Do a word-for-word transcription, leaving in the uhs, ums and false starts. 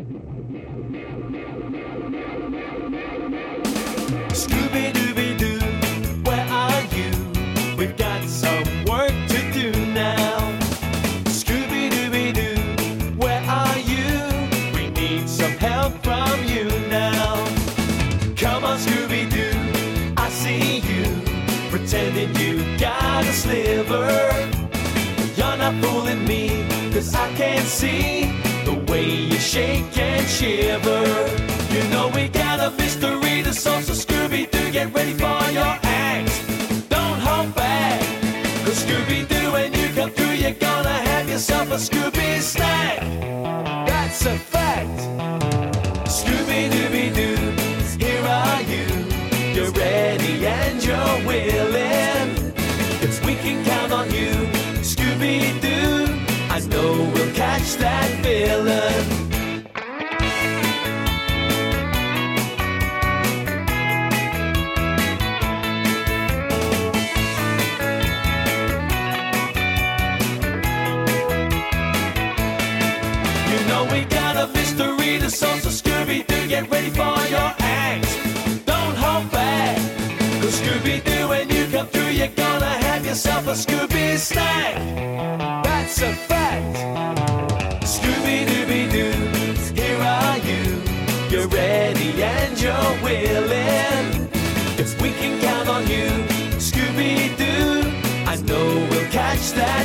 Scooby-Dooby-Doo, where are you? We've got some work to do now. Scooby-Dooby-Doo, where are you? We need some help from you now. Come on, Scooby-Doo, I see you, pretending you got a sliver. You're not fooling me, 'cause I can't see the way you shake and shiver. You know we got a mystery to solve, so Scooby-Doo, get ready for your act. Don't hold back, 'cause Scooby-Doo, when you come through, you're gonna have yourself a Scooby snack. That's a fact. Scooby-Dooby-Doo, here are you. You're ready and you're willing, 'cause we can count on you. Scooby-Doo, I know we'll catch that villain. You know we got a mystery to solve, so Scooby-Doo, get ready for your act. Don't hold back, 'cause Scooby-Doo, when you come through, you're gonna have yourself a Scooby snack. That's a fact. Scooby-Dooby-Doo, here are you. You're ready and you're willing, 'cause we can count on you. Scooby-Doo, I know we'll catch that